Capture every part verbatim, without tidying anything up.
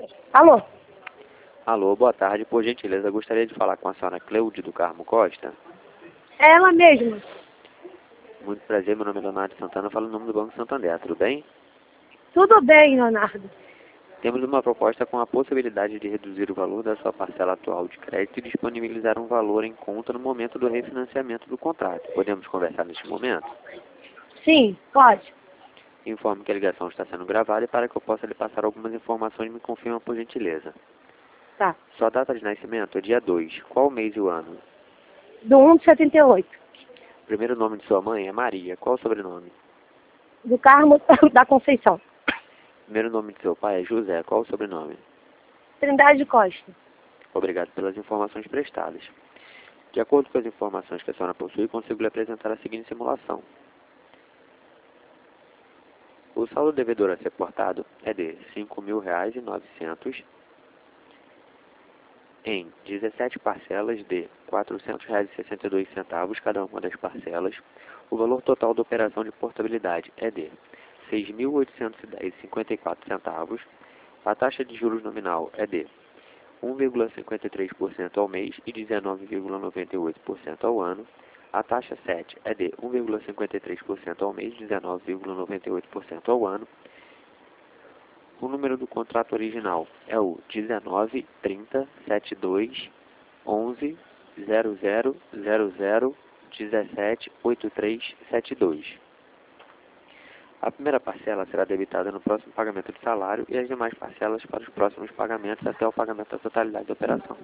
Alô? Alô, boa tarde. Por gentileza, gostaria de falar com a senhora Cleude do Carmo Costa. É ela mesma. Muito prazer, meu nome é Leonardo Santana, eu falo no nome do Banco Santander, tudo bem? Tudo bem, Leonardo. Temos uma proposta com a possibilidade de reduzir o valor da sua parcela atual de crédito e disponibilizar um valor em conta no momento do refinanciamento do contrato. Podemos conversar neste momento? Sim, pode. Informe que a ligação está sendo gravada e para que eu possa lhe passar algumas informações, me confirma por gentileza. Tá. Sua data de nascimento é dia dois. Qual o mês e o ano? Do um de setenta e oito. O primeiro nome de sua mãe é Maria. Qual o sobrenome? Do Carmo da Conceição. O primeiro nome de seu pai é José. Qual o sobrenome? Trindade Costa. Obrigado pelas informações prestadas. De acordo com as informações que a senhora possui, consigo lhe apresentar a seguinte simulação. O saldo devedor a ser portado é de cinco mil reais e novecentos em dezessete parcelas de quatrocentos reais e sessenta e dois centavos cada uma das parcelas. O valor total da operação de portabilidade é de seis mil oitocentos e dez reais e cinquenta e quatro centavos. A taxa de juros nominal é de um vírgula cinquenta e três por cento ao mês e dezenove vírgula noventa e oito por cento ao ano. A taxa sete é de um vírgula cinquenta e três por cento ao mês e dezenove vírgula noventa e oito por cento ao ano. O número do contrato original é o dezenove, trinta, setenta e dois, onze, zero zero zero zero, dezessete, oitenta e três, setenta e dois. A primeira parcela será debitada no próximo pagamento de salário e as demais parcelas para os próximos pagamentos até o pagamento da totalidade da operação.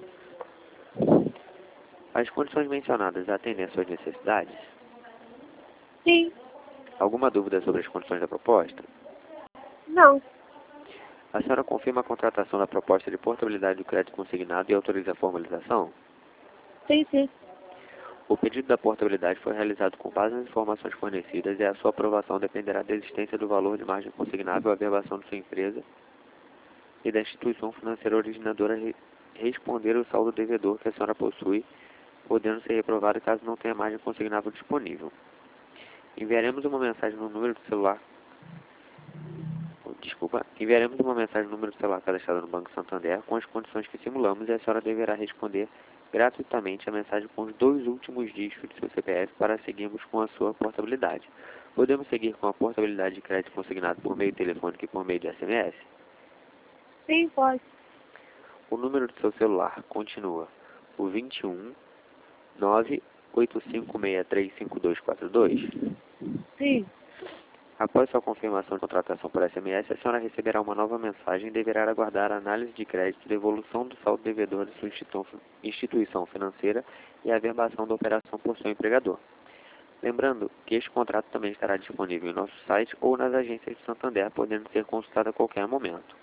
As condições mencionadas atendem às suas necessidades? Sim. Alguma dúvida sobre as condições da proposta? Não. A senhora confirma a contratação da proposta de portabilidade do crédito consignado e autoriza a formalização? Sim, sim. O pedido da portabilidade foi realizado com base nas informações fornecidas e a sua aprovação dependerá da existência do valor de margem consignável à averbação de sua empresa e da instituição financeira originadora re responder o saldo devedor que a senhora possui, podendo ser reprovado caso não tenha margem consignável disponível. Enviaremos uma mensagem no número do celular Desculpa, enviaremos uma mensagem no número do celular cadastrado no Banco Santander com as condições que simulamos e a senhora deverá responder gratuitamente a mensagem com os dois últimos dígitos do seu C P F para seguirmos com a sua portabilidade. Podemos seguir com a portabilidade de crédito consignado por meio telefônico e por meio de S M S? Sim, pode. O número do seu celular continua o vinte e um, nove oito cinco seis três cinco dois quatro dois? Sim. Após sua confirmação de contratação por S M S, a senhora receberá uma nova mensagem e deverá aguardar a análise de crédito, devolução do saldo devedor de sua instituição financeira e a averbação da operação por seu empregador. Lembrando que este contrato também estará disponível em nosso site ou nas agências de Santander, podendo ser consultado a qualquer momento.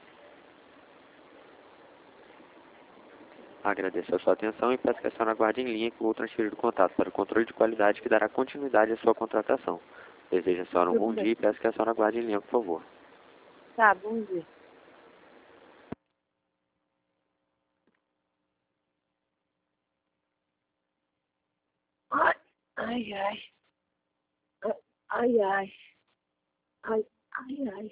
Agradeço a sua atenção e peço que a senhora aguarde em linha que vou transferir o contato para o controle de qualidade que dará continuidade à sua contratação. Desejo a senhora um Tudo bom bem. dia e peço que a senhora aguarde em linha, por favor. Tá, bom dia. Ai, ai, ai. Ai, ai. Ai, ai, ai.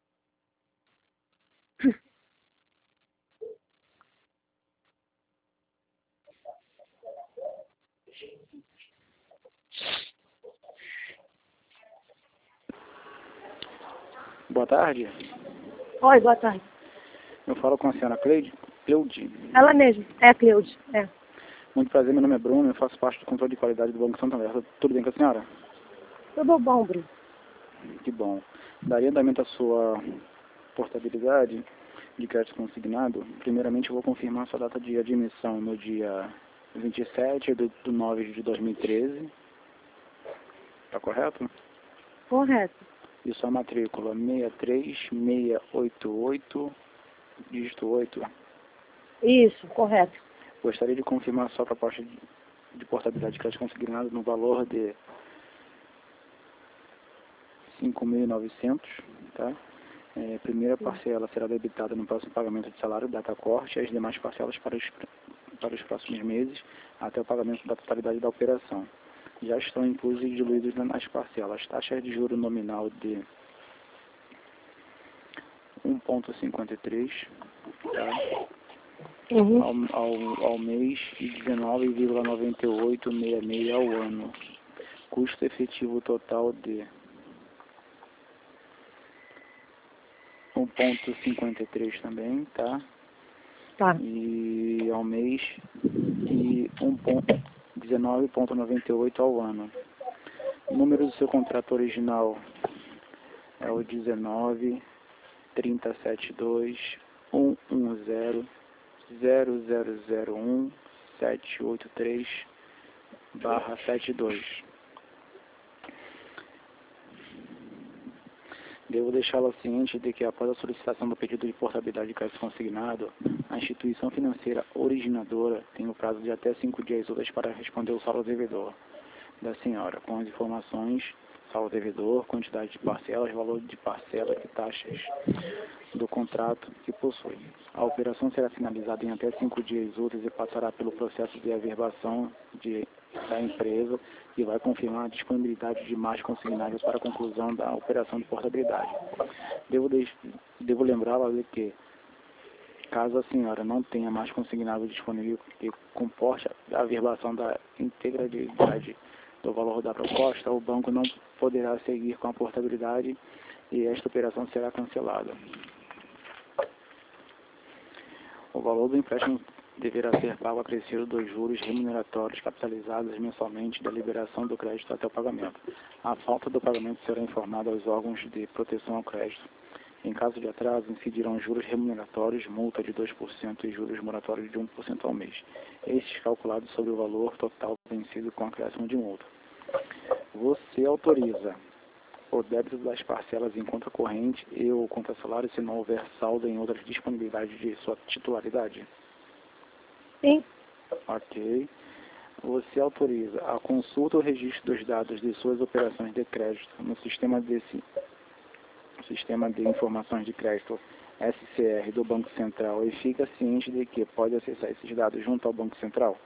Boa tarde. Oi, boa tarde. Eu falo com a senhora Cleide. Cleude. Ela mesma. É, Cleude. É. Muito prazer, meu nome é Bruno, eu faço parte do controle de qualidade do Banco Santander. Tudo bem com a senhora? Tudo bom, Bruno. Que bom. Daria andamento à sua portabilidade de crédito consignado. Primeiramente, eu vou confirmar a sua data de admissão no dia vinte e sete de nove de dois mil e treze. Está correto? Correto. E sua matrícula seis três seis oito oito, dígito oito. Isso, correto. Gostaria de confirmar a sua proposta de, de portabilidade de crédito consignado no valor de cinco mil e novecentos, tá? É, primeira parcela será debitada no próximo pagamento de salário, data corte, e as demais parcelas para os, para os próximos meses, até o pagamento da totalidade da operação. Já estão inclusos e diluídos nas parcelas taxas de juro nominal de um ponto cinquenta e três, tá? Uhum. ao, ao, ao mês e dezenove vírgula noventa e oito sessenta e seis ao ano. Custo efetivo total de um ponto cinquenta e três também, tá? Tá. E ao mês e dezenove vírgula noventa e oito ao ano. O número do seu contrato original é o dezenove, trinta e sete, dois, um um zero, zero zero zero um, sete oito três, barra setenta e dois. Devo deixá-la ciente de que, após a solicitação do pedido de portabilidade de crédito consignado, a instituição financeira originadora tem o prazo de até cinco dias úteis para responder o saldo devedor da senhora, com as informações, saldo devedor, quantidade de parcelas, valor de parcela e taxas do contrato que possui. A operação será finalizada em até cinco dias úteis e passará pelo processo de averbação de, da empresa e vai confirmar a disponibilidade de mais consignados para a conclusão da operação de portabilidade. Devo, devo lembrá-la de que, caso a senhora não tenha mais consignado disponível que comporte a averbação da integralidade do valor da proposta, o banco não poderá seguir com a portabilidade e esta operação será cancelada. O valor do empréstimo deverá ser pago acrescido dos juros remuneratórios capitalizados mensalmente da liberação do crédito até o pagamento. A falta do pagamento será informada aos órgãos de proteção ao crédito. Em caso de atraso, incidirão juros remuneratórios, multa de dois por cento e juros moratórios de um por cento ao mês. Estes calculados sobre o valor total vencido com acréscimo de multa. Você autoriza o débito das parcelas em conta corrente e ou conta salário se não houver saldo em outras disponibilidades de sua titularidade? Sim. Ok. Você autoriza a consulta ou registro dos dados de suas operações de crédito no sistema, desse, sistema de informações de crédito S C R do Banco Central e fica ciente de que pode acessar esses dados junto ao Banco Central?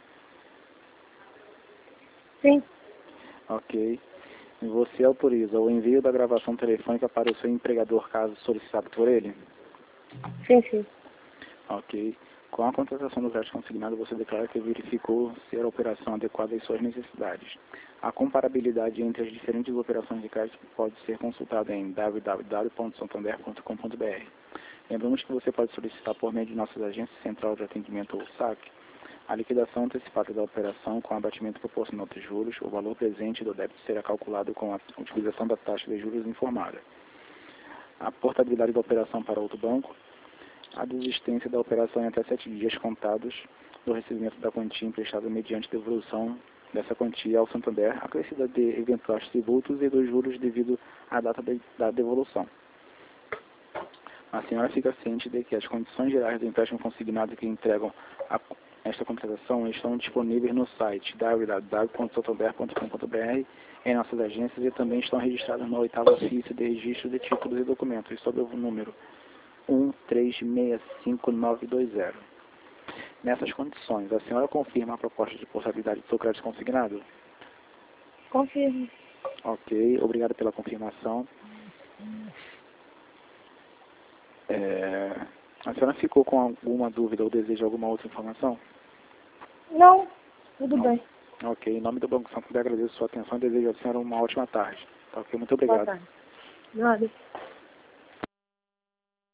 Sim. Ok. Você autoriza o envio da gravação telefônica para o seu empregador caso solicitado por ele? Sim, sim. Ok. Com a contratação do crédito consignado, você declara que verificou ser a operação adequada às suas necessidades. A comparabilidade entre as diferentes operações de crédito pode ser consultada em w w w ponto santander ponto com ponto b r. Lembramos que você pode solicitar por meio de nossas agências central de atendimento ou S A C a liquidação antecipada da operação com abatimento proporcional de juros. O valor presente do débito será calculado com a utilização da taxa de juros informada. A portabilidade da operação para outro banco. A desistência da operação em até sete dias contados do recebimento da quantia emprestada mediante devolução dessa quantia ao Santander, acrescida de eventuais tributos e dos juros devido à data de, da devolução. A senhora fica ciente de que as condições gerais do empréstimo consignado que entregam a esta contratação estão disponíveis no site w w w ponto santander ponto com ponto b r, em nossas agências, e também estão registradas no oitavo ofício de registro de títulos e documentos, sob o número um três seis cinco nove dois zero. Nessas condições, a senhora confirma a proposta de portabilidade do seu crédito consignado? Confirmo. Ok, obrigado pela confirmação. É, a senhora ficou com alguma dúvida ou deseja alguma outra informação? Não, tudo Não. bem. Ok, em nome do Banco Santander agradeço a sua atenção e desejo à senhora uma ótima tarde. Ok, muito obrigado. Boa tarde. Nada.